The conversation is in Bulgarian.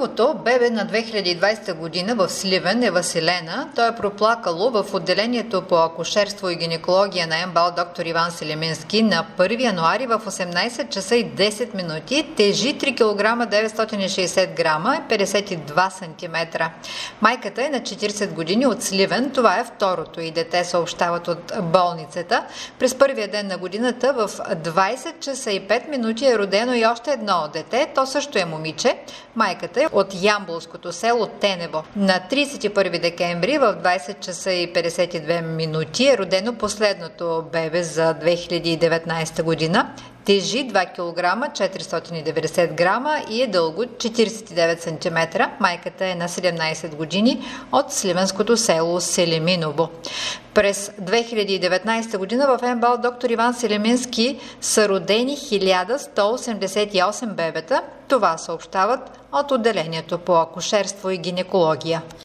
Първото бебе на 2020 година в Сливен е Василена. Той е проплакало в отделението по акушерство и гинекология на МБАЛ доктор Иван Селимински на 1 януари в 18 часа и 10 минути. Тежи 3 кг 960 грама и 52 см. Майката е на 40 години от Сливен. Това е второто и дете, съобщават от болницата. През първия ден на годината в 20 часа и 5 минути е родено и още едно дете. То също е момиче. Майката е от ямболското село Тенево. На 31 декември в 20 часа и 52 минути е родено последното бебе за 2019 година. Тежи 2 кг 490 грама и е дълго 49 см. Майката е на 17 години от сливенското село Селиминово. През 2019 година в МБАЛ доктор Иван Селимински са родени 1188 бебета. Това съобщават от отделението по акушерство и гинекология.